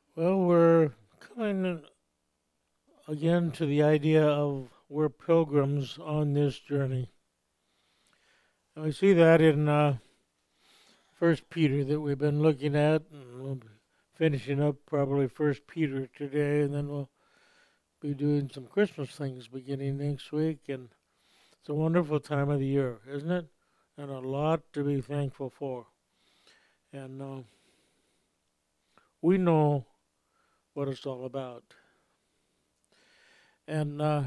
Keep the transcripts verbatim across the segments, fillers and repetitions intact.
Well, we're coming again to the idea of we're pilgrims on this journey. And we see that in uh, First Peter that we've been looking at, and we'll be finishing up probably First Peter today, and then we'll be doing some Christmas things beginning next week. And it's a wonderful time of the year, isn't it? And a lot to be thankful for. And uh, we know what it's all about. And uh,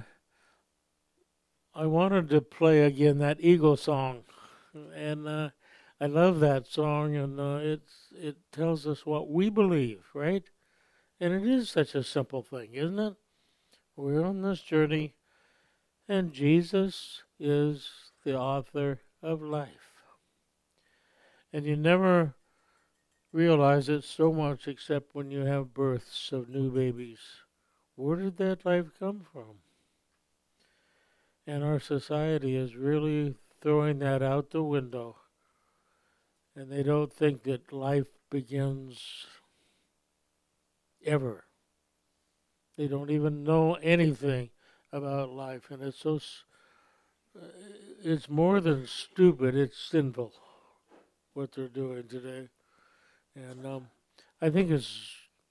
I wanted to play again that Eagle song, and uh, I love that song, and uh, it's it tells us what we believe, right? And it is such a simple thing, isn't it? We're on this journey, and Jesus is the author of life, and you never realize it so much except when you have births of new babies. Where did that life come from? And our society is really throwing that out the window. And they don't think that life begins ever. They don't even know anything about life. And it's so, it's more than stupid, it's sinful what they're doing today. And um, I think it's,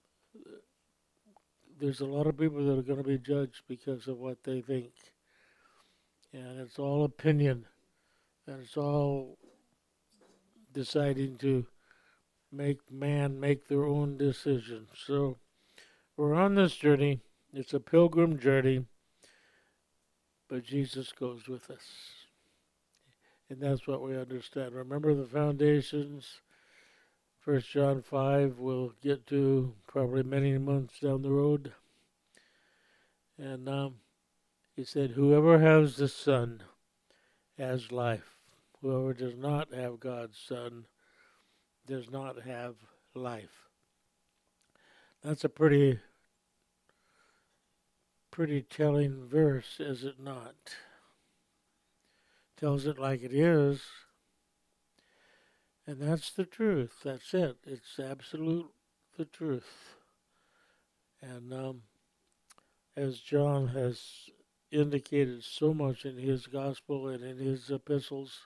there's a lot of people that are going to be judged because of what they think. And it's all opinion. And it's all deciding to make man make their own decisions. So we're on this journey. It's a pilgrim journey, but Jesus goes with us. And that's what we understand. Remember the foundations. First John five we'll get to probably many months down the road. And um, he said, whoever has the Son has life. Whoever does not have God's Son does not have life. That's a pretty pretty telling verse, is it not? Tells it like it is. And that's the truth. That's it. It's absolute the truth. And um, as John has indicated so much in his gospel and in his epistles,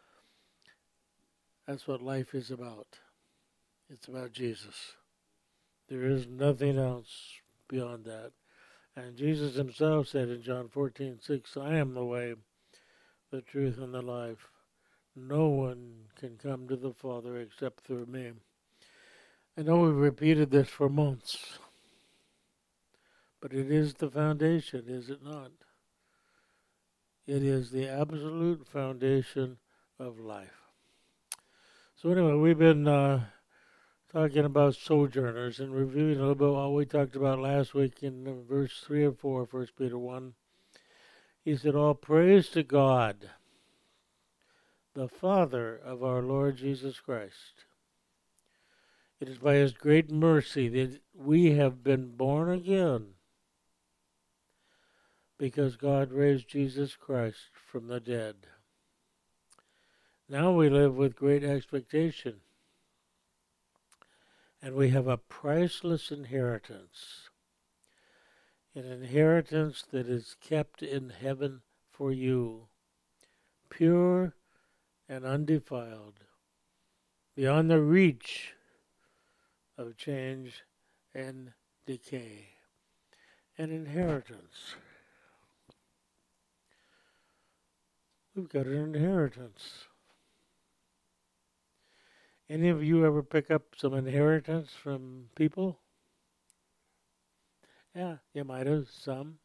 that's what life is about. It's about Jesus. There is nothing else beyond that. And Jesus himself said in John fourteen six, I am the way, the truth, and the life. No one can come to the Father except through me. I know we've repeated this for months, but it is the foundation, is it not? It is the absolute foundation of life. So anyway, we've been uh, talking about sojourners and reviewing a little bit what we talked about last week in uh, verse three and four, First Peter one. He said, all praise to God, the Father of our Lord Jesus Christ. It is by his great mercy that we have been born again, because God raised Jesus Christ from the dead. Now we live with great expectation, and we have a priceless inheritance, an inheritance that is kept in heaven for you, pure and undefiled, beyond the reach of change and decay. An inheritance. We've got an inheritance. Any of you ever pick up some inheritance from people? Yeah, you might have some.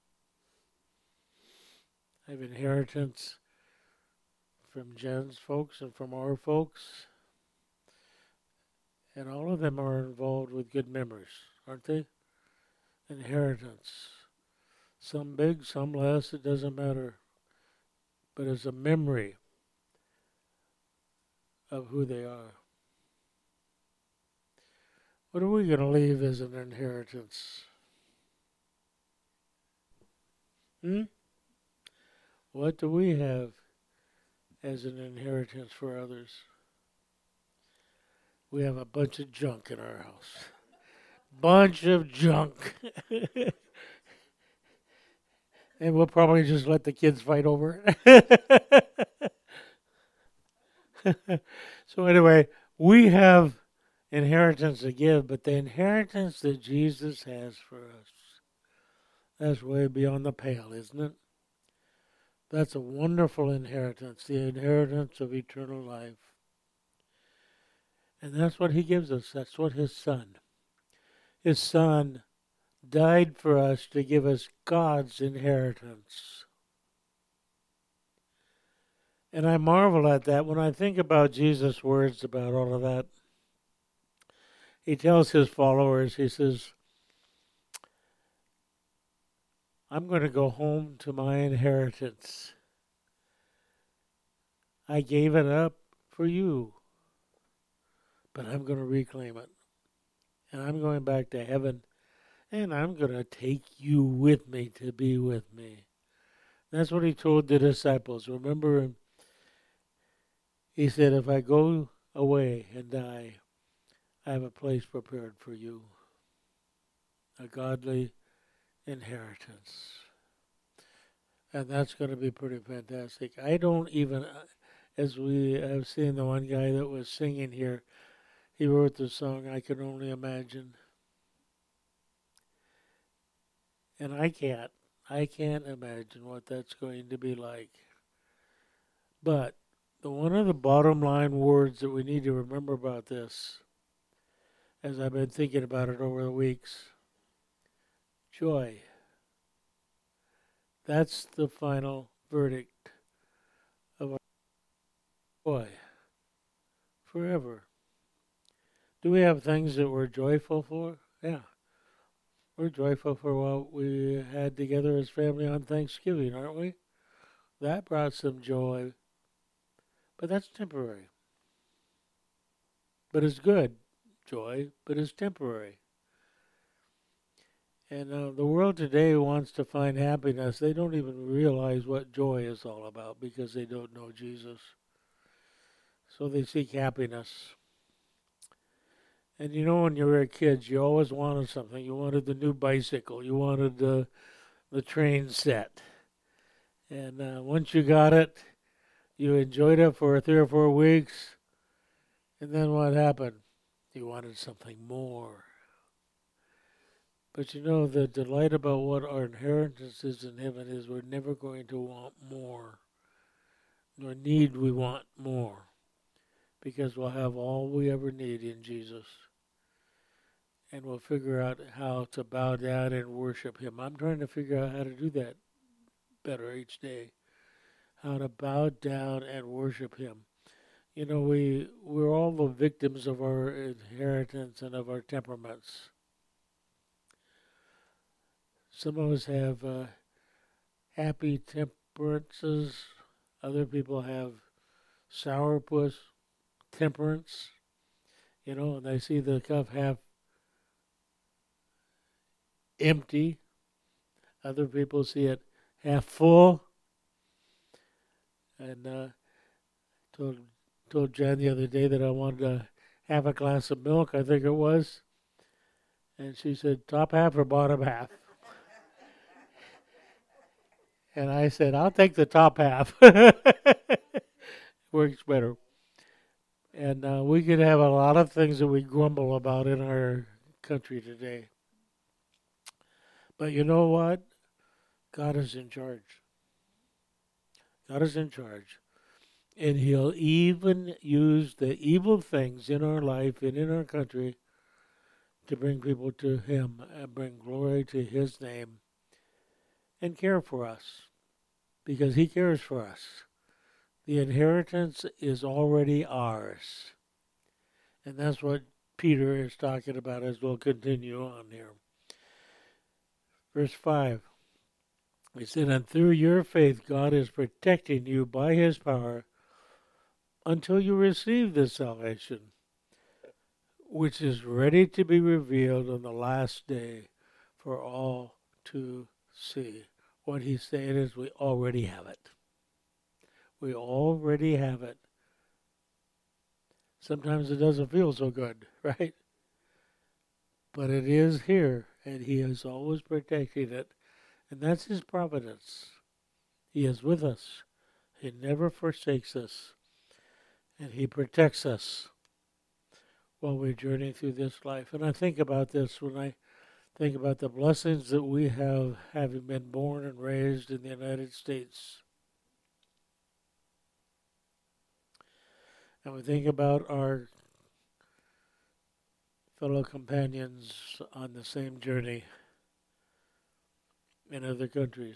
I have inheritance from Jen's folks and from our folks. And all of them are involved with good memories, aren't they? Inheritance. Some big, some less, it doesn't matter. But it's a memory of who they are. What are we going to leave as an inheritance? Hmm? What do we have as an inheritance for others? We have a bunch of junk in our house. bunch of junk. And we'll probably just let the kids fight over it. So anyway, we have inheritance to give, but the inheritance that Jesus has for us, that's way beyond the pale, isn't it? That's a wonderful inheritance, the inheritance of eternal life. And that's what he gives us. That's what his son. His son died for us to give us God's inheritance. And I marvel at that when I think about Jesus' words about all of that. He tells his followers, he says, I'm going to go home to my inheritance. I gave it up for you, but I'm going to reclaim it. And I'm going back to heaven, and I'm going to take you with me to be with me. That's what he told the disciples. Remember, he said, if I go away and die, I have a place prepared for you, a godly inheritance. And that's going to be pretty fantastic. I don't even, as we have seen the one guy that was singing here, he wrote the song, I Can Only Imagine. And I can't. I can't imagine what that's going to be like. But the one of the bottom line words that we need to remember about this, as I've been thinking about it over the weeks, joy. That's the final verdict of our joy forever. Do we have things that we're joyful for? Yeah. We're joyful for what we had together as family on Thanksgiving, aren't we? That brought some joy. But that's temporary. But it's good joy, but it's temporary. And uh, the world today wants to find happiness. They don't even realize what joy is all about because they don't know Jesus. So they seek happiness. And you know, when you were kids, you always wanted something. You wanted the new bicycle. You wanted the the train set. And uh, once you got it, you enjoyed it for three or four weeks. And then what happened? You wanted something more. But you know, the delight about what our inheritance is in heaven is we're never going to want more. Nor need we want more. Because we'll have all we ever need in Jesus. And we'll figure out how to bow down and worship him. I'm trying to figure out how to do that better each day. How to bow down and worship him. You know, we, we're all the victims of our inheritance and of our temperaments. Some of us have uh, happy temperances. Other people have sourpuss temperance. You know, and they see the cup half empty. Other people see it half full. And uh, told told Jan the other day that I wanted to have a glass of milk, I think it was. And she said, top half or bottom half? And I said, I'll take the top half. Works better. And uh, we could have a lot of things that we grumble about in our country today. But you know what? God is in charge. God is in charge. And he'll even use the evil things in our life and in our country to bring people to him and bring glory to his name and care for us. Because he cares for us. The inheritance is already ours. And that's what Peter is talking about as we'll continue on here. Verse five. He said, and through your faith God is protecting you by his power until you receive this salvation, which is ready to be revealed on the last day for all to see. What he's saying is we already have it. We already have it. Sometimes it doesn't feel so good, right? but it is here, and He is always protecting it, and that's His providence. He is with us. He never forsakes us, and He protects us while we journey through this life. And I think about this when I think about the blessings that we have having been born and raised in the United States. And we think about our fellow companions on the same journey in other countries.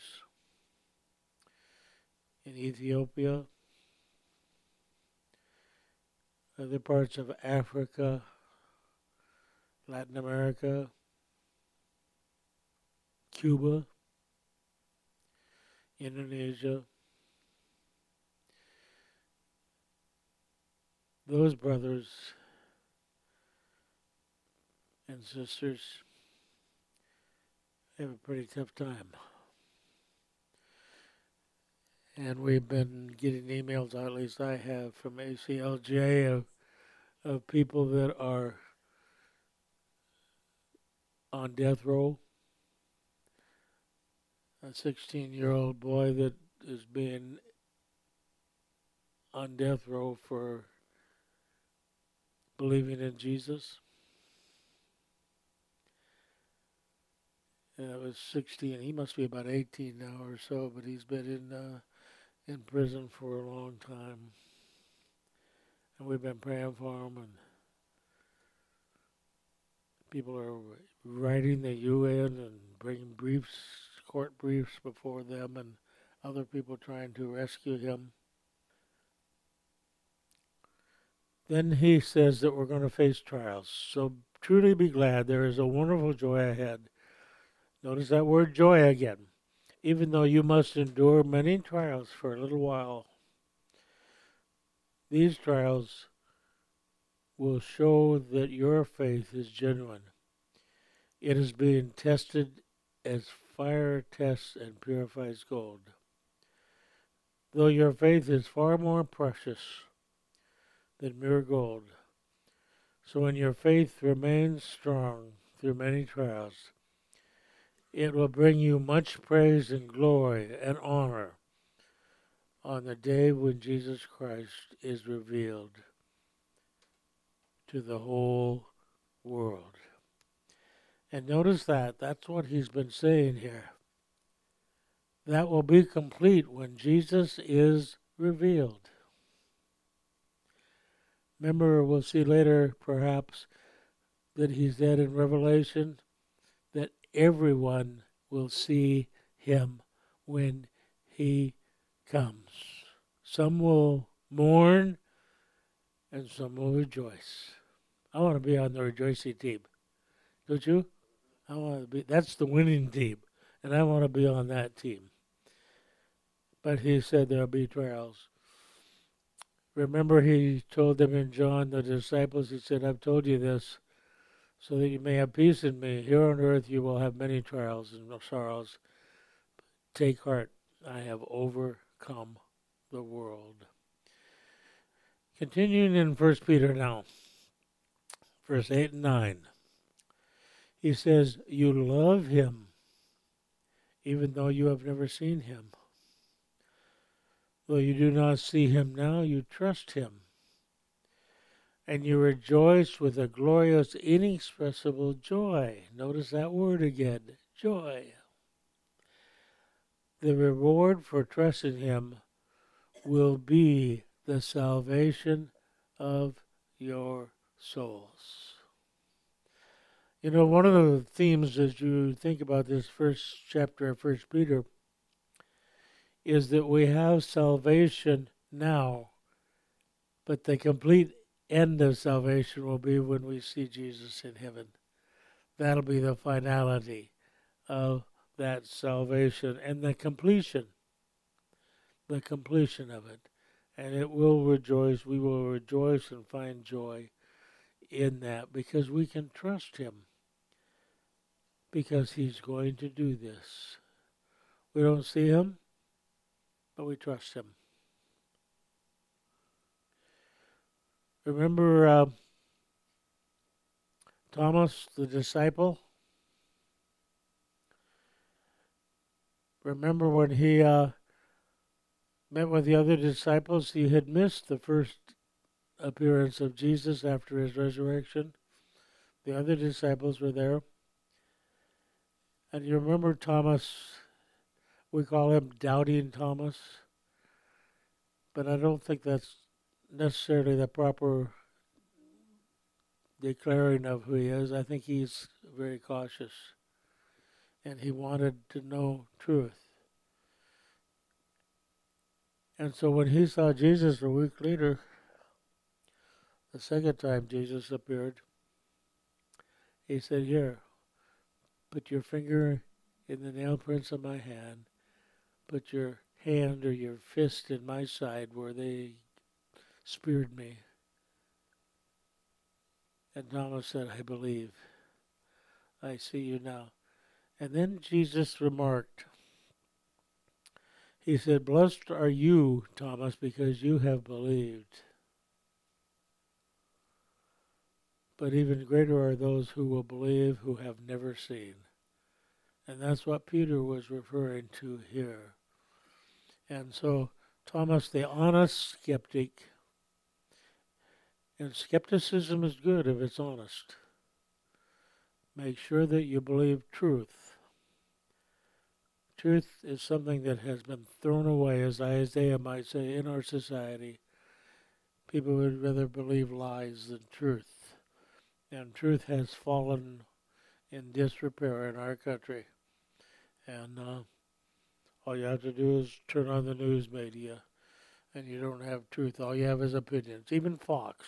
In Ethiopia, other parts of Africa, Latin America, Cuba, Indonesia. Those brothers and sisters have a pretty tough time. And we've been getting emails, at least I have, from A C L J of, of people that are on death row. A sixteen-year-old boy that is being on death row for believing in Jesus. And it was sixteen. He must be about eighteen now or so, but he's been in uh, in prison for a long time. And we've been praying for him, and people are writing the U N and bringing briefs, court briefs before them, and other people trying to rescue him. Then he says that we're going to face trials. So truly be glad. There is a wonderful joy ahead. Notice that word joy again. Even though you must endure many trials for a little while, these trials will show that your faith is genuine. It is being tested as fire tests and purifies gold. Though your faith is far more precious than mere gold, so when your faith remains strong through many trials, it will bring you much praise and glory and honor on the day when Jesus Christ is revealed to the whole world. And notice that. That's what he's been saying here. That will be complete when Jesus is revealed. Remember, we'll see later, perhaps, that he said in Revelation that everyone will see him when he comes. Some will mourn and some will rejoice. I want to be on the rejoicing team. Don't you? I want to be. That's the winning team, and I want to be on that team. But he said there'll be trials. Remember, he told them in John, the disciples, he said, I've told you this so that you may have peace in me. Here on earth you will have many trials and sorrows. Take heart, I have overcome the world. Continuing in First Peter now, verse eight and nine. He says, you love him, even though you have never seen him. Though you do not see him now, you trust him. And you rejoice with a glorious, inexpressible joy. Notice that word again, joy. The reward for trusting him will be the salvation of your souls. You know, one of the themes as you think about this first chapter of First Peter is that we have salvation now, but the complete end of salvation will be when we see Jesus in heaven. That'll be the finality of that salvation and the completion, the completion of it. And it will rejoice, we will rejoice and find joy in that because we can trust him because he's going to do this. We don't see him, but we trust him. Remember uh, Thomas, the disciple, remember when he uh, met with the other disciples, he had missed the first appearance of Jesus after his resurrection. The other disciples were there. And you remember Thomas, we call him Doubting Thomas, but I don't think that's necessarily the proper declaring of who he is. I think he's very cautious, and he wanted to know truth. And so when he saw Jesus a week later, the second time Jesus appeared, he said, "Here, put your finger in the nail prints of my hand, put your hand or your fist in my side where they speared me." And Thomas said, "I believe. I see you now." And then Jesus remarked, he said, "Blessed are you, Thomas, because you have believed. But even greater are those who will believe who have never seen." And that's what Peter was referring to here. And so Thomas, the honest skeptic, and skepticism is good if it's honest. Make sure that you believe truth. Truth is something that has been thrown away, as Isaiah might say, in our society. People would rather believe lies than truth. And truth has fallen in disrepair in our country. And uh, all you have to do is turn on the news media, and you don't have truth. All you have is opinions. Even Fox.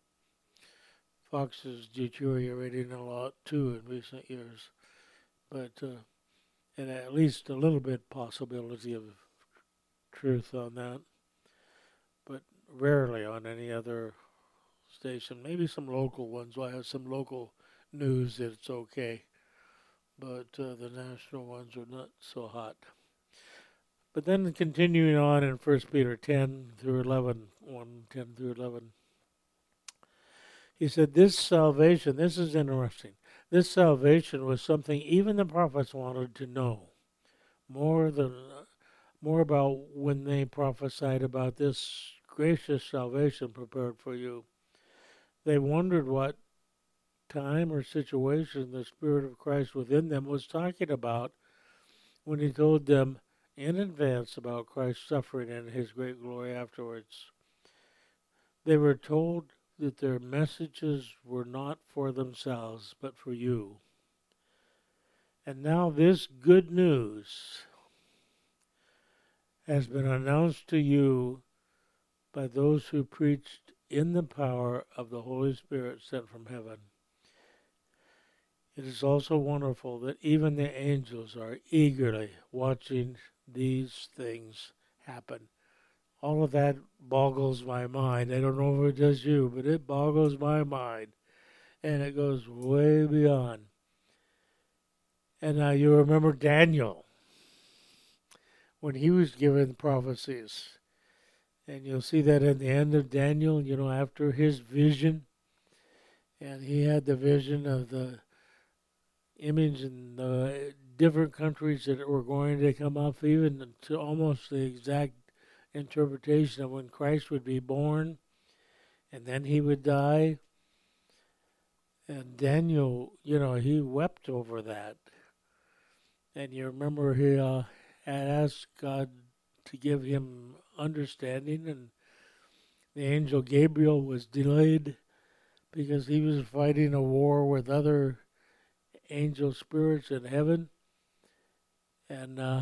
Fox is deteriorating a lot, too, in recent years. But... Uh, and at least a little bit possibility of truth on that, but rarely on any other station. Maybe some local ones will have some local news that it's okay, but uh, the national ones are not so hot. But then continuing on in First Peter ten through eleven, one, ten through eleven, he said, this salvation, this is interesting. This salvation was something even the prophets wanted to know. More than more about when they prophesied about this gracious salvation prepared for you. They wondered what time or situation the Spirit of Christ within them was talking about when he told them in advance about Christ's suffering and his great glory afterwards. They were told that their messages were not for themselves, but for you. And now this good news has been announced to you by those who preached in the power of the Holy Spirit sent from heaven. It is also wonderful that even the angels are eagerly watching these things happen. All of that boggles my mind. I don't know if it does you, but it boggles my mind. And it goes way beyond. And now you remember Daniel, when he was given prophecies. And you'll see that in the end of Daniel, you know, after his vision. And he had the vision of the image in the different countries that were going to come up, even to almost the exact interpretation of when Christ would be born, and then he would die. And Daniel, you know, he wept over that. And you remember he uh, had asked God to give him understanding, and the angel Gabriel was delayed because he was fighting a war with other angel spirits in heaven. And uh,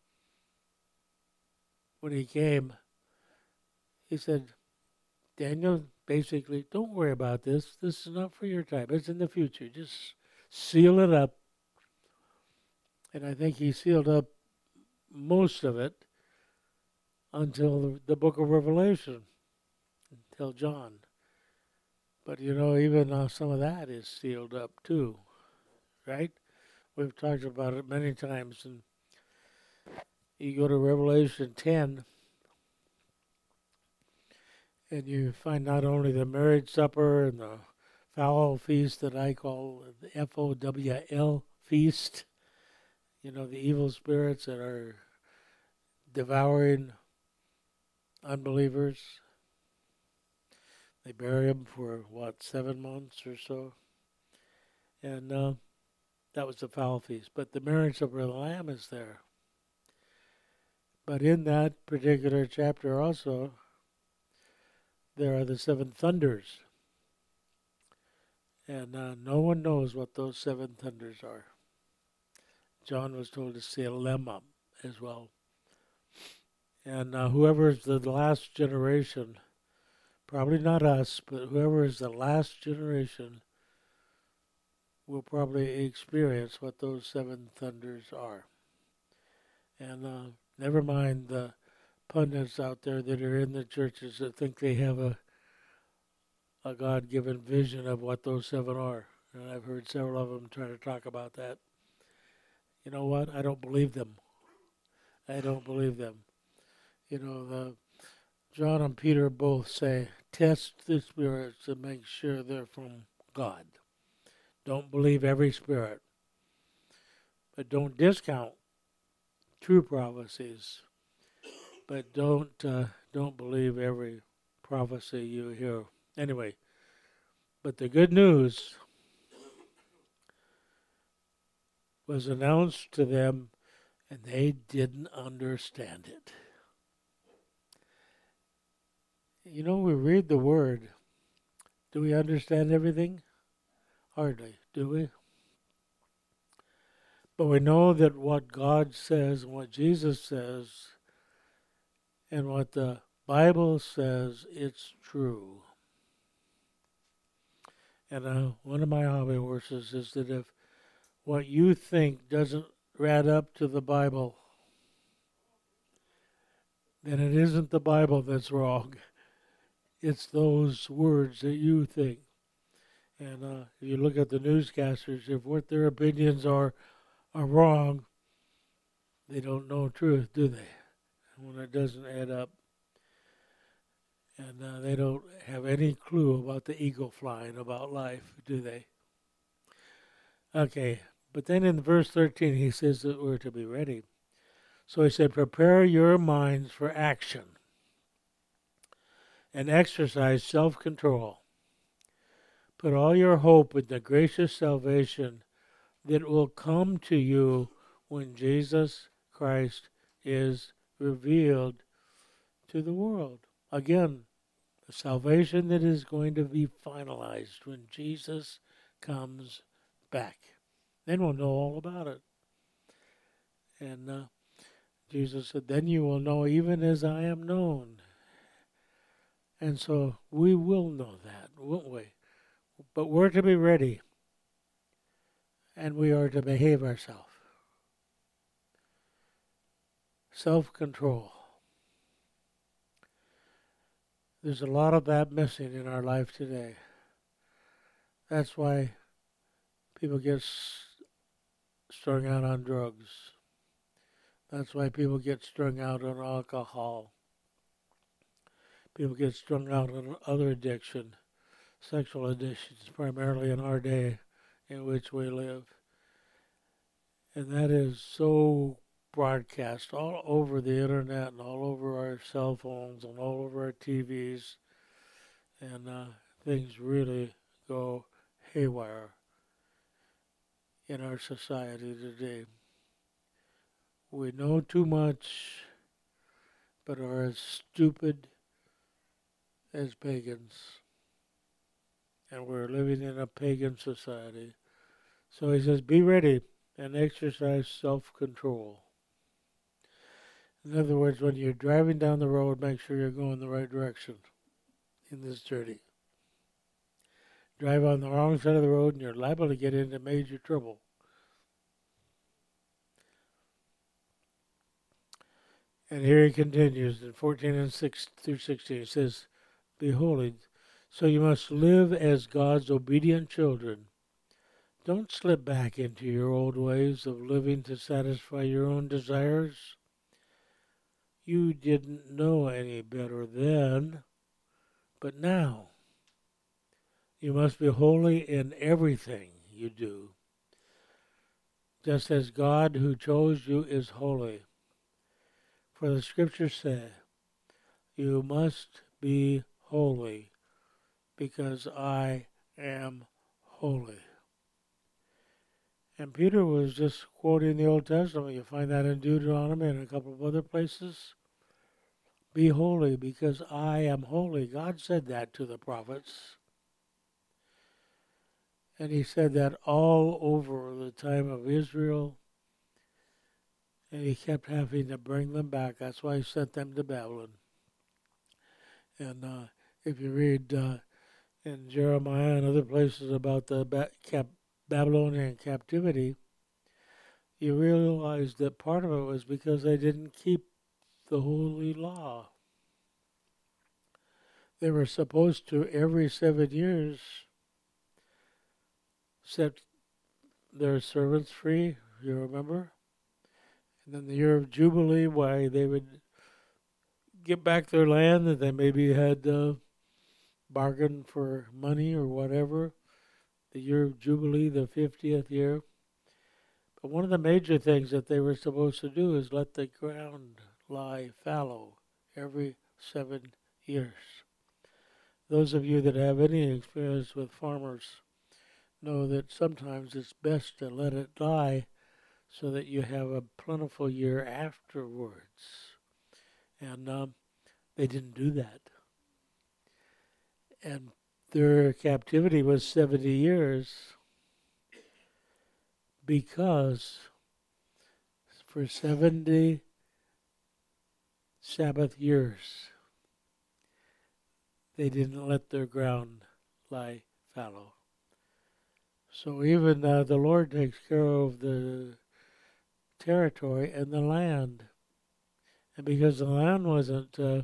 when he came, he said, Daniel, basically, don't worry about this. This is not for your time. It's in the future. Just seal it up. And I think he sealed up most of it until the, the book of Revelation, until John. But, you know, even uh, some of that is sealed up too, right? We've talked about it many times. And you go to Revelation ten, and you find not only the marriage supper and the fowl feast that I call the F O W L feast. You know, the evil spirits that are devouring unbelievers. They bury them for, what, seven months or so? And uh, that was the fowl feast. But the marriage of the Lamb is there. But in that particular chapter also, there are the seven thunders. And uh, no one knows what those seven thunders are. John was told to seal them up as well. And uh, whoever is the last generation, probably not us, but whoever is the last generation will probably experience what those seven thunders are. And uh, never mind the pundits out there that are in the churches that think they have a a God-given vision of what those seven are. And I've heard several of them try to talk about that. You know what? I don't believe them. I don't believe them. You know, the John and Peter both say, test the spirits to make sure they're from God. Don't believe every spirit. But don't discount true prophecies. But don't uh, don't believe every prophecy you hear. Anyway, but the good news was announced to them, and they didn't understand it. You know, we read the Word. Do we understand everything? Hardly, do we? But we know that what God says and what Jesus says and what the Bible says, it's true. And uh, one of my hobby horses is that if what you think doesn't add up to the Bible, then it isn't the Bible that's wrong. It's those words that you think. And uh, if you look at the newscasters, if what their opinions are are wrong, they don't know truth, do they? When it doesn't add up. And uh, they don't have any clue about the eagle flying about life, do they? Okay, but then in verse thirteen he says that we're to be ready. So he said, prepare your minds for action and exercise self-control. Put all your hope in the gracious salvation that will come to you when Jesus Christ is revealed to the world. Again, the salvation that is going to be finalized when Jesus comes back. Then we'll know all about it. And uh, Jesus said, then you will know even as I am known. And so we will know that, won't we? But we're to be ready. And we are to behave ourselves. Self-control. There's a lot of that missing in our life today. That's why people get strung out on drugs. That's why people get strung out on alcohol. People get strung out on other addiction, sexual addictions, primarily in our day in which we live. And that is so broadcast all over the internet and all over our cell phones and all over our T Vs. And uh, things really go haywire in our society today. We know too much, but are as stupid as pagans. And we're living in a pagan society. So he says, be ready and exercise self-control. In other words, when you're driving down the road, make sure you're going the right direction in this journey. Drive on the wrong side of the road and you're liable to get into major trouble. And here he continues in fourteen and six through sixteen. He says, be holy. So you must live as God's obedient children. Don't slip back into your old ways of living to satisfy your own desires. You didn't know any better then, but now You must be holy in everything you do, just as God who chose you is holy. For the scriptures say, you must be holy because I am holy. And Peter was just quoting the Old Testament. You find that in Deuteronomy and a couple of other places. Be holy because I am holy. God said that to the prophets. And he said that all over the time of Israel. And he kept having to bring them back. That's why he sent them to Babylon. And uh, if you read uh, in Jeremiah and other places about the ba- cap- Babylonian captivity, you realize that part of it was because they didn't keep the holy law. They were supposed to, every seven years, set their servants free, you remember? And then the year of Jubilee, why they would get back their land that they maybe had uh, bargained for money or whatever. The year of Jubilee, the fiftieth year. But one of the major things that they were supposed to do is let the ground lie fallow every seven years. Those of you that have any experience with farmers know that sometimes it's best to let it die so that you have a plentiful year afterwards. And um, they didn't do that. And their captivity was seventy years because for seventy Sabbath years, they didn't let their ground lie fallow. So even uh, the Lord takes care of the territory and the land. And because the land wasn't uh,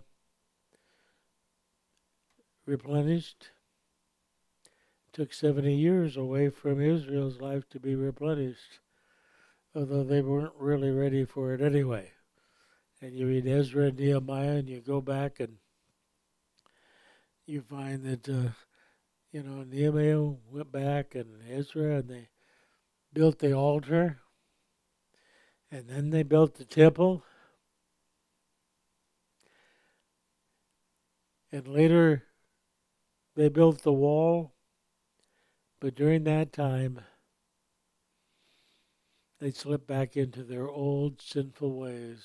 replenished, it took seventy years away from Israel's life to be replenished, although they weren't really ready for it anyway. And you read Ezra and Nehemiah, and you go back and you find that, uh, you know, Nehemiah went back and Ezra, and they built the altar, and then they built the temple, and later they built the wall, but during that time, they slipped back into their old sinful ways.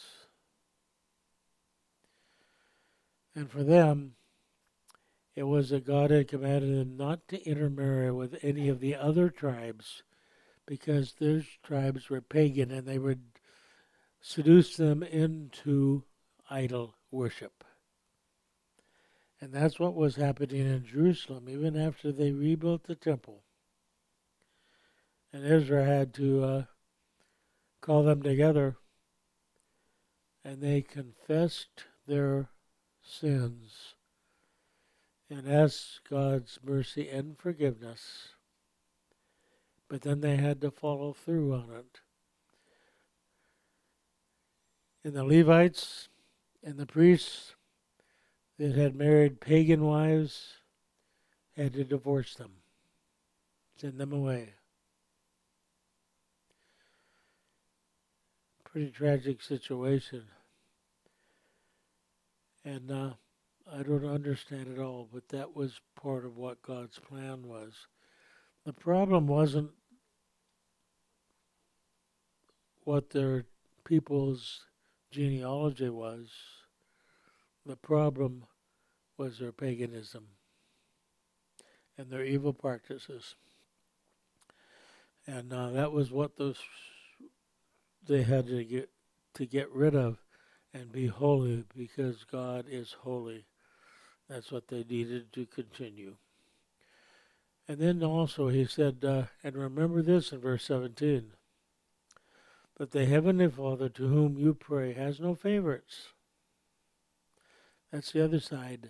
And for them, it was that God had commanded them not to intermarry with any of the other tribes because those tribes were pagan and they would seduce them into idol worship. And that's what was happening in Jerusalem even after they rebuilt the temple. And Ezra had to uh, call them together, and they confessed their sins and asked God's mercy and forgiveness. But then they had to follow through on it. And the Levites and the priests that had married pagan wives had to divorce them, send them away. Pretty tragic situation. And uh, I don't understand it all, but that was part of what God's plan was. The problem wasn't what their people's genealogy was. The problem was their paganism and their evil practices. And uh, that was what those they had to get to get rid of and be holy because God is holy. That's what they needed to continue. And then also he said, uh, and remember this in verse seventeen, that the Heavenly Father to whom you pray has no favorites. That's the other side.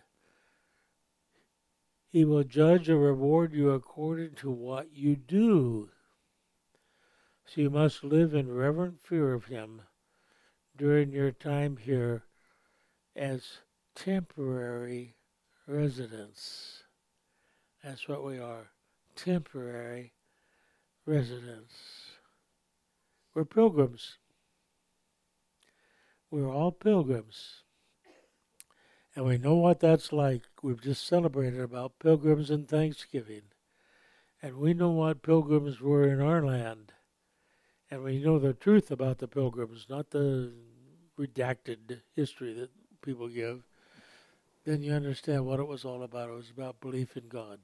He will judge or reward you according to what you do. So you must live in reverent fear of him during your time here as temporary residents. That's what we are. Temporary residents. We're pilgrims. We're all pilgrims. And we know what that's like. We've just celebrated about pilgrims and Thanksgiving. And we know what pilgrims were in our land. And we know the truth about the pilgrims, not the redacted history that people give. Then you understand what it was all about. It was about belief in God.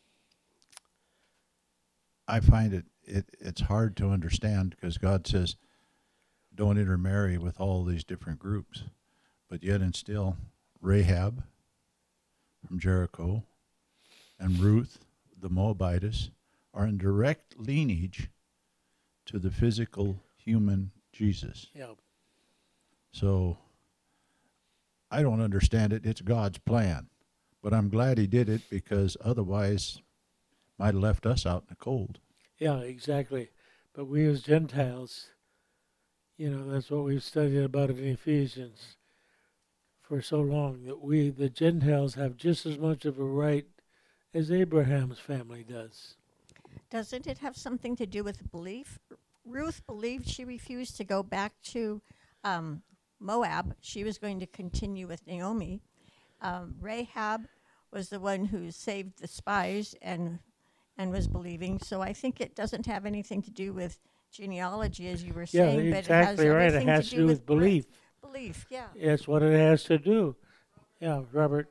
I find it, it it's hard to understand because God says, don't intermarry with all these different groups. But yet and still, Rahab from Jericho and Ruth, the Moabitess, are in direct lineage to the physical human Jesus. Yeah. So I don't understand it. It's God's plan. But I'm glad he did it because otherwise might have left us out in the cold. Yeah, exactly. But we as Gentiles, you know, that's what we've studied about in Ephesians for so long, that we, the Gentiles, have just as much of a right as Abraham's family does. Doesn't it have something to do with belief? Ruth believed she refused to go back to um, Moab. She was going to continue with Naomi. Um, Rahab was the one who saved the spies and and was believing. So I think it doesn't have anything to do with genealogy, as you were Yeah, saying, but exactly it has right. It everything has to do with right, belief. belief, yeah. That's what it has to do. Yeah, Robert.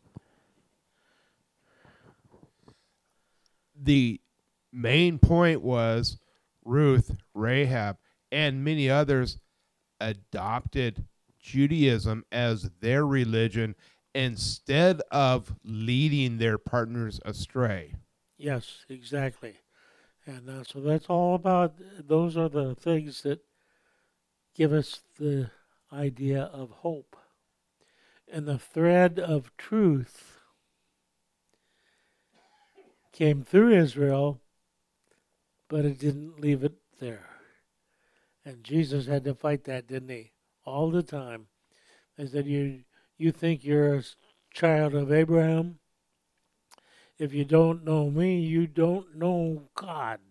The main point was Ruth, Rahab, and many others adopted Judaism as their religion instead of leading their partners astray. Yes, exactly. And uh, so that's all about, those are the things that give us the idea of hope. And the thread of truth came through Israel, but it didn't leave it there. And Jesus had to fight that, didn't he? All the time. They said, you, you think you're a child of Abraham? If you don't know me, you don't know God.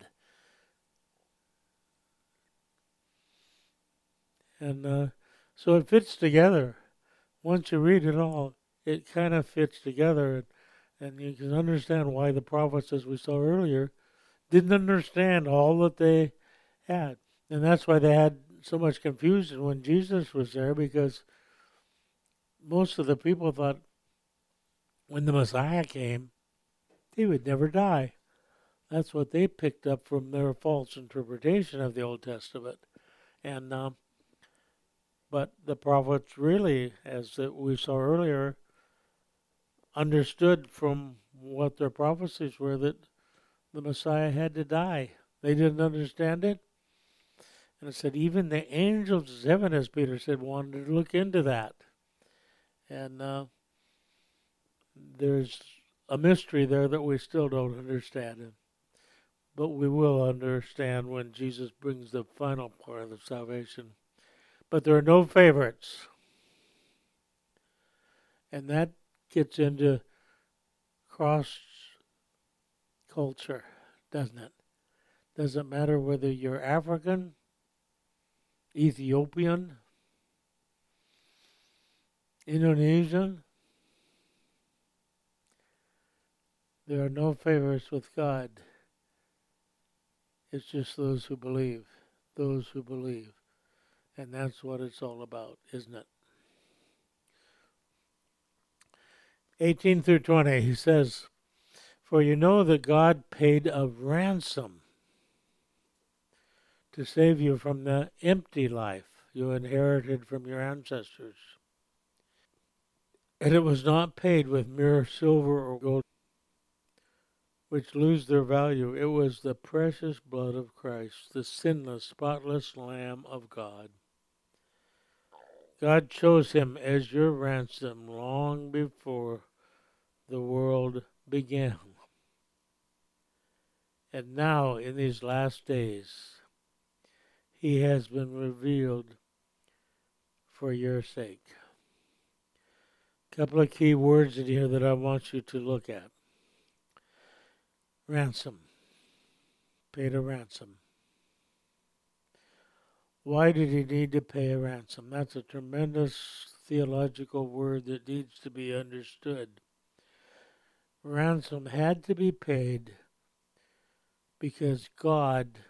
And uh, so it fits together. Once you read it all, it kind of fits together. And, and you can understand why the prophets, as we saw earlier, didn't understand all that they had. And that's why they had so much confusion when Jesus was there, because most of the people thought when the Messiah came, he would never die. That's what they picked up from their false interpretation of the Old Testament. And um, but the prophets really, as we saw earlier, understood from what their prophecies were that the Messiah had to die. They didn't understand it. And it said even the angels of heaven, as Peter said, wanted to look into that. And uh, there's a mystery there that we still don't understand. But we will understand when Jesus brings the final part of the salvation. But there are no favorites. And that gets into cross culture, doesn't it? Doesn't matter whether you're African, Ethiopian, Indonesian. There are no favorites with God. It's just those who believe, those who believe. And that's what it's all about, isn't it? eighteen through twenty, he says, for you know that God paid a ransom to save you from the empty life you inherited from your ancestors. And it was not paid with mere silver or gold, which lose their value. It was the precious blood of Christ, the sinless, spotless Lamb of God. God chose him as your ransom long before the world began. And now, in these last days, he has been revealed for your sake. A couple of key words in here that I want you to look at. ransom. Paid a ransom. Why did he need to pay a ransom? That's a tremendous theological word that needs to be understood. Ransom had to be paid because God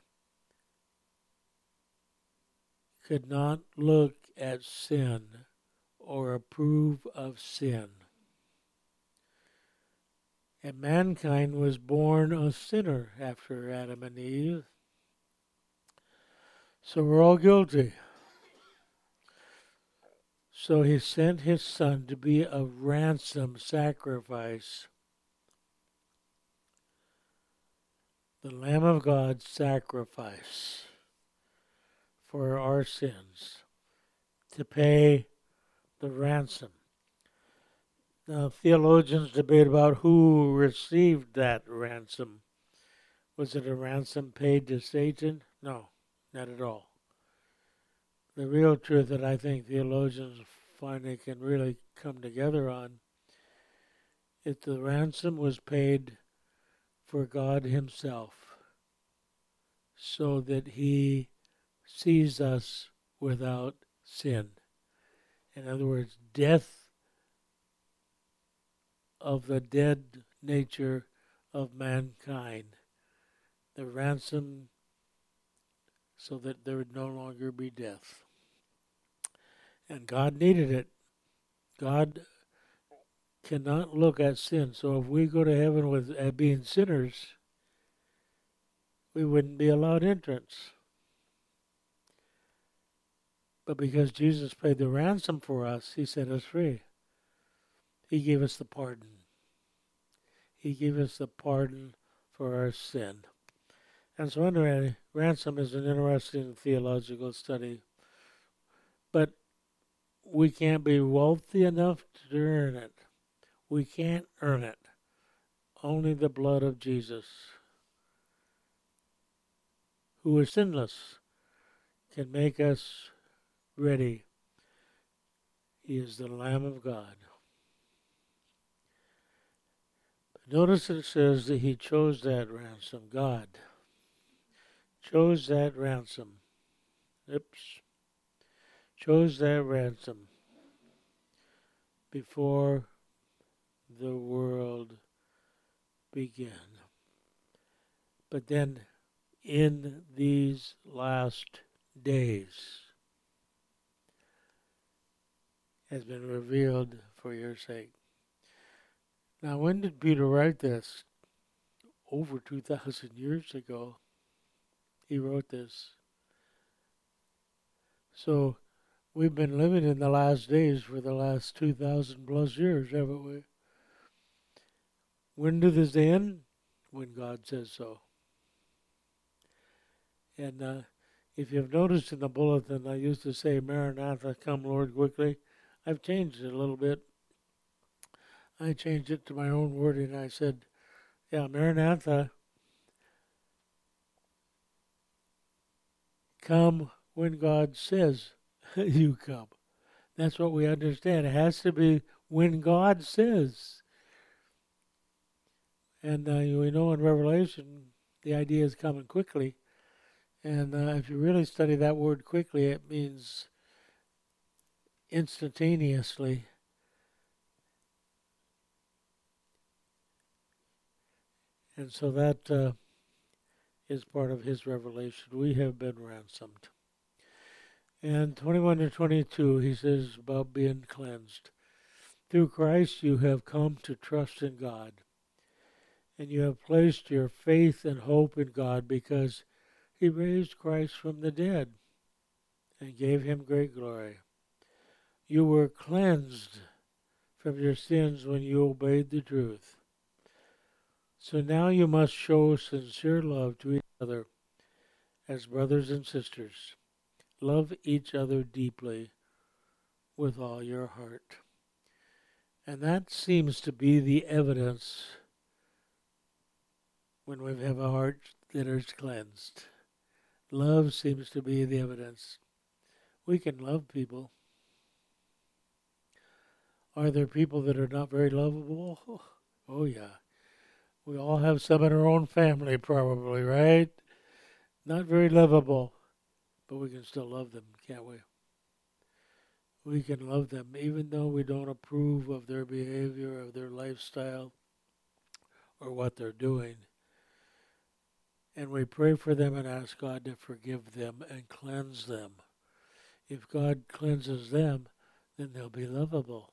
could not look at sin or approve of sin. And mankind was born a sinner after Adam and Eve. So we're all guilty. So he sent his son to be a ransom sacrifice. The Lamb of God sacrifice for our sins to pay the ransom. Now, theologians debate about who received that ransom. Was it a ransom paid to Satan? No, not at all. The real truth that I think theologians finally can really come together on is the ransom was paid for God himself so that he sees us without sin. In other words, death of the dead nature of mankind. The ransom so that there would no longer be death. And God needed it. God cannot look at sin. So if we go to heaven with uh, being sinners, we wouldn't be allowed entrance. But because Jesus paid the ransom for us, he set us free. He gave us the pardon. He gave us the pardon for our sin. And so anyway, ransom is an interesting theological study. But we can't be wealthy enough to earn it. We can't earn it. Only the blood of Jesus, who is sinless, can make us ready. He is the Lamb of God. Notice it says that he chose that ransom. God chose that ransom. Oops. Chose that ransom before the world began. But then in these last days has been revealed for your sake. Now, when did Peter write this? Over two thousand years ago. He wrote this. So, we've been living in the last days for the last two thousand plus years, haven't we? When do this end? When God says so. And uh, if you've noticed in the bulletin, I used to say, Maranatha, come Lord quickly. I've changed it a little bit. I changed it to my own wording. I said, yeah, Maranatha, come when God says you come. That's what we understand. It has to be when God says. And uh, we know in Revelation, the idea is coming quickly. And uh, if you really study that word quickly, it means instantaneously. And so that uh, is part of his revelation. We have been ransomed. And twenty-one to twenty-two, he says about being cleansed. Through Christ you have come to trust in God. And you have placed your faith and hope in God because he raised Christ from the dead and gave him great glory. You were cleansed from your sins when you obeyed the truth. So now you must show sincere love to each other as brothers and sisters. Love each other deeply with all your heart. And that seems to be the evidence when we have a heart that is cleansed. Love seems to be the evidence. We can love people. Are there people that are not very lovable? Oh, yeah. We all have some in our own family, probably, right? Not very lovable, but we can still love them, can't we? We can love them even though we don't approve of their behavior, of their lifestyle, or what they're doing. And we pray for them and ask God to forgive them and cleanse them. If God cleanses them, then they'll be lovable.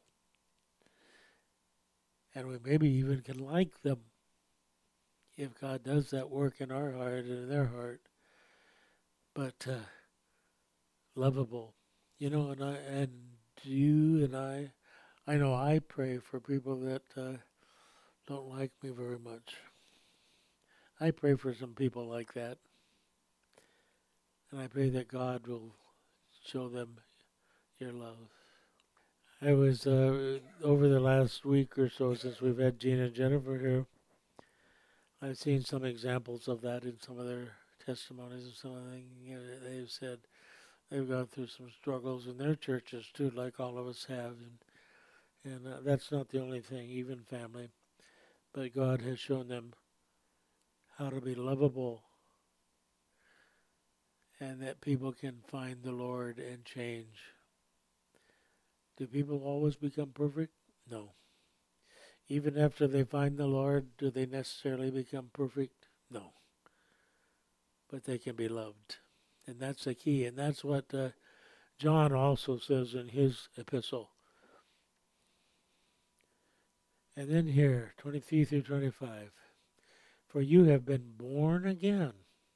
And we maybe even can like them if God does that work in our heart and in their heart. But uh, lovable. You know, and I and you and I, I know I pray for people that uh, don't like me very much. I pray for some people like that. And I pray that God will show them your love. I was, uh, over the last week or so since we've had Gene and Jennifer here, I've seen some examples of that in some of their testimonies and some of the things you know, they've said. They've gone through some struggles in their churches too, like all of us have. And, and uh, that's not the only thing, even family. But God has shown them how to be lovable, and that people can find the Lord and change. Do people always become perfect? No. Even after they find the Lord, do they necessarily become perfect? No. But they can be loved. And that's the key. And that's what uh, John also says in his epistle. And then here, twenty-three through twenty-five. For you have been born again,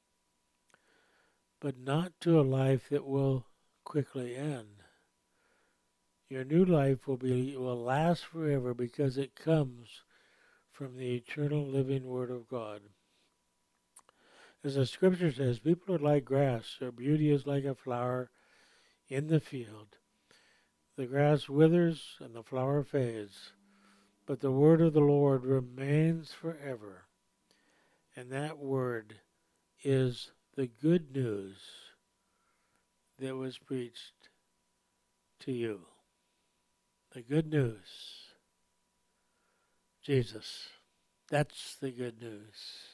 but not to a life that will quickly end. Your new life will be will last forever because it comes from the eternal living Word of God. As the Scripture says, people are like grass, their beauty is like a flower in the field. The grass withers and the flower fades, but the word of the Lord remains forever. And that word is the good news that was preached to you. The good news. Jesus. That's the good news.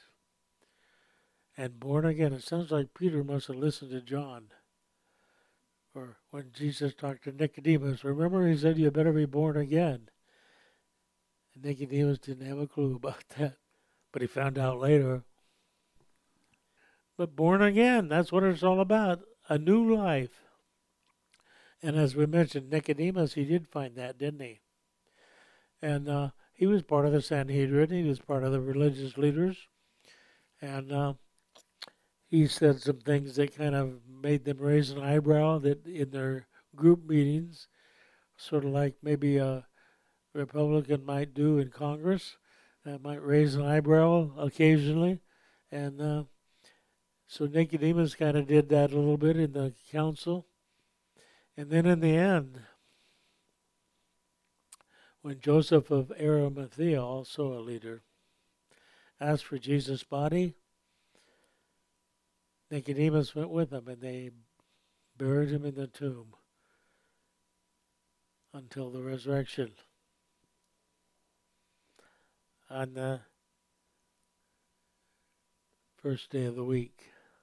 And born again. It sounds like Peter must have listened to John. Or when Jesus talked to Nicodemus. Remember he said you better be born again. And Nicodemus didn't have a clue about that. But he found out later. But born again, that's what it's all about. A new life. And as we mentioned, Nicodemus, he did find that, didn't he? And uh, he was part of the Sanhedrin. He was part of the religious leaders. And uh, he said some things that kind of made them raise an eyebrow that in their group meetings, sort of like maybe a Republican might do in Congress. That might raise an eyebrow occasionally. And uh, so Nicodemus kind of did that a little bit in the council. And then in the end, when Joseph of Arimathea, also a leader, asked for Jesus' body, Nicodemus went with him and they buried him in the tomb until the resurrection. On the first day of the week.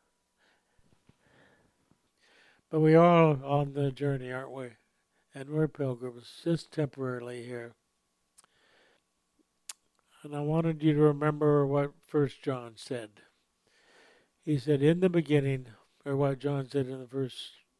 But we are on the journey, aren't we? And we're pilgrims, just temporarily here. And I wanted you to remember what First John said. He said, in the beginning, or what John said in the first,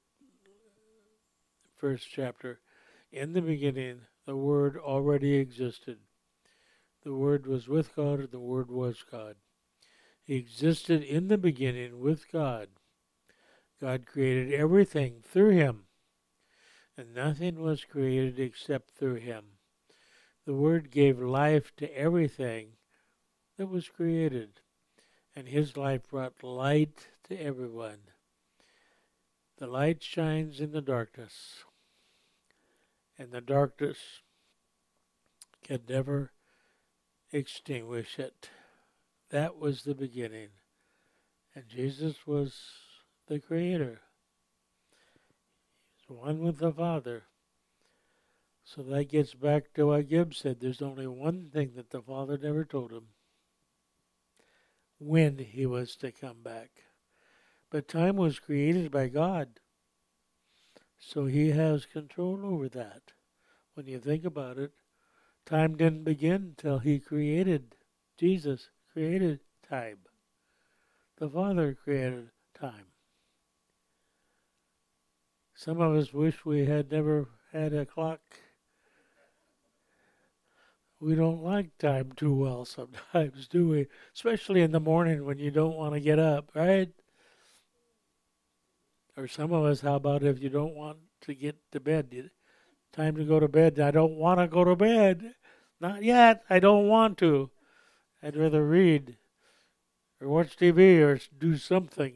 first chapter, in the beginning, the Word already existed. The Word was with God, and the Word was God. He existed in the beginning with God. God created everything through him, and nothing was created except through him. The Word gave life to everything that was created, and his life brought light to everyone. The light shines in the darkness, and the darkness can never extinguish it. That was the beginning. And Jesus was the Creator. He's one with the Father. So that gets back to what Gibbs said. There's only one thing that the Father never told him. when he was to come back. But time was created by God. So he has control over that. When you think about it, time didn't begin till he created, Jesus created time. The Father created time. Some of us wish we had never had a clock. We don't like time too well sometimes, do we? Especially in the morning when you don't want to get up, right? Or some of us, how about if you don't want to get to bed? You, time to go to bed. I don't want to go to bed. Not yet. I don't want to. I'd rather read or watch T V or do something.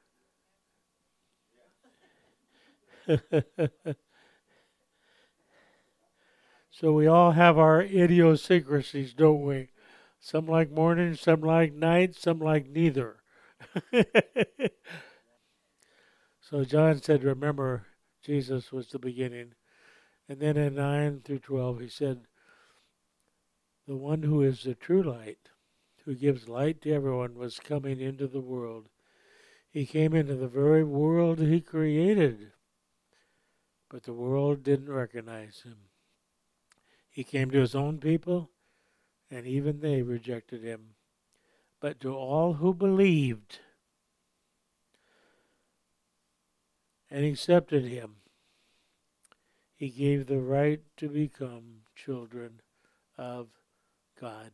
So we all have our idiosyncrasies, don't we? Some like morning, some like night, some like neither. So John said, remember, Jesus was the beginning. And then in nine through twelve, he said, the one who is the true light, who gives light to everyone, was coming into the world. He came into the very world he created, but the world didn't recognize him. He came to his own people, and even they rejected him. But to all who believed and accepted him, he gave the right to become children of God.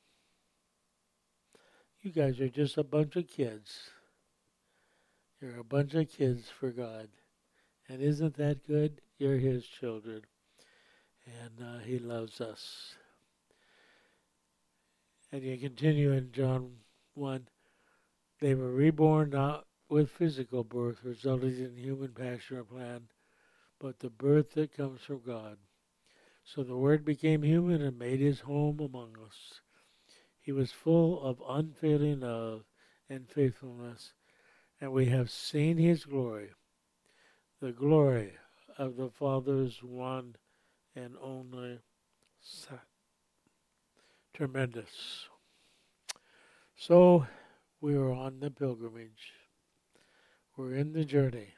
You guys are just a bunch of kids. You're a bunch of kids for God. And isn't that good? You're his children. And uh, he loves us. And you continue in John one. They were reborn not with physical birth, resulting in human passion or plan, but the birth that comes from God. So the Word became human and made his home among us. He was full of unfailing love and faithfulness, and we have seen his glory, the glory of the Father's one and only Son. Tremendous. So we are on the pilgrimage. We're in the journey.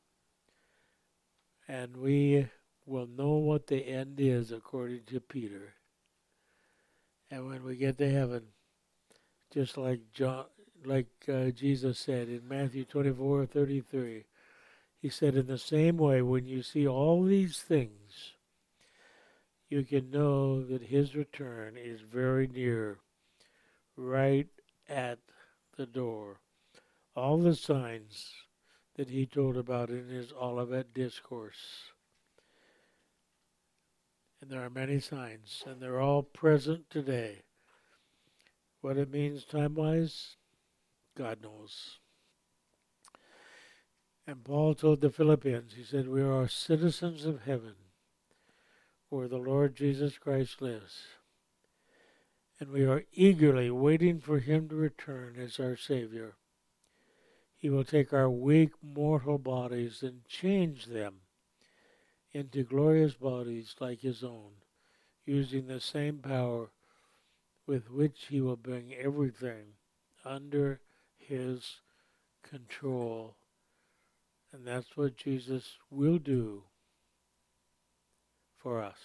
And we will know what the end is according to Peter. And when we get to heaven, just like John, like uh, Jesus said in Matthew twenty-four thirty-three, he said, in the same way, when you see all these things, you can know that his return is very near, right at the door. All the signs that he told about in his Olivet Discourse. And there are many signs, and they're all present today. What it means time-wise, God knows. And Paul told the Philippians, he said, we are citizens of heaven, where the Lord Jesus Christ lives. And we are eagerly waiting for him to return as our Savior. He will take our weak mortal bodies and change them into glorious bodies like his own, using the same power with which he will bring everything under his control. And that's what Jesus will do for us.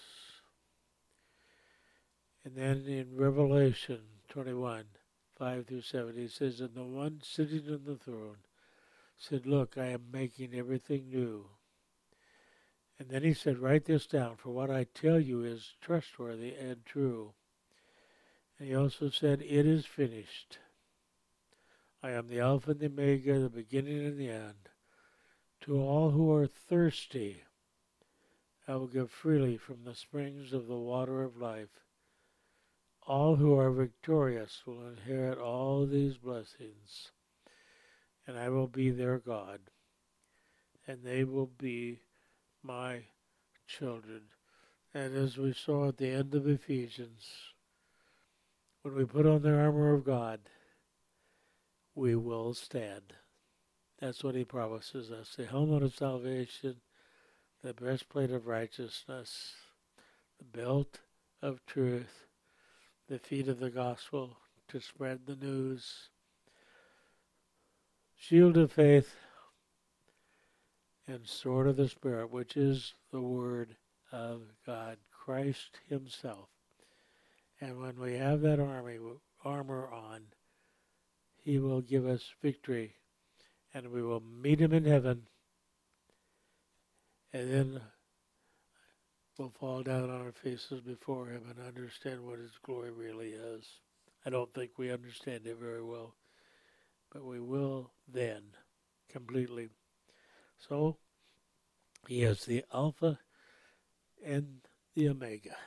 And then in Revelation twenty-one, five through seven, he says, and the one sitting on the throne said, look, I am making everything new. And then he said, write this down, for what I tell you is trustworthy and true. And he also said, it is finished. I am the Alpha and the Omega, the beginning and the end. To all who are thirsty, I will give freely from the springs of the water of life. All who are victorious will inherit all these blessings, and I will be their God, and they will be my children. And as we saw at the end of Ephesians, when we put on the armor of God, we will stand. That's what he promises us. The helmet of salvation, the breastplate of righteousness, the belt of truth, the feet of the gospel to spread the news, shield of faith, and sword of the Spirit, which is the Word of God, Christ Himself. And when we have that army, armor on, He will give us victory, and we will meet Him in heaven, and then we'll fall down on our faces before Him and understand what His glory really is. I don't think we understand it very well, but we will then completely. So, He is the Alpha and the Omega.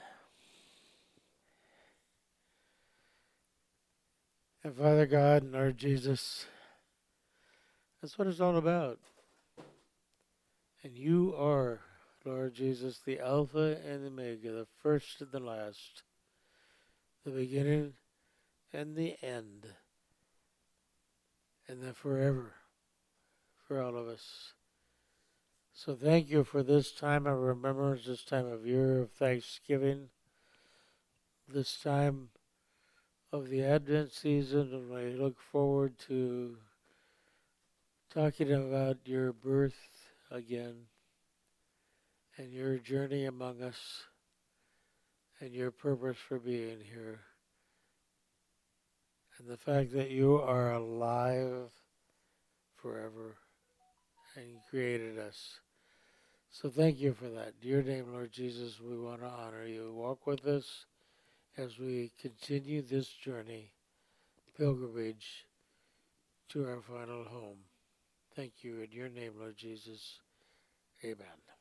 And Father God and Lord Jesus, that's what it's all about. And you are, Lord Jesus, the Alpha and the Omega, the first and the last, the beginning and the end, and the forever for all of us. So thank you for this time of remembrance, this time of year of Thanksgiving, this time of the Advent season, and I look forward to talking about your birth again, and your journey among us, and your purpose for being here, and the fact that you are alive forever and created us. So thank you for that. In your name, Lord Jesus, we want to honor you. Walk with us as we continue this journey, pilgrimage to our final home. Thank you in your name, Lord Jesus. Amen.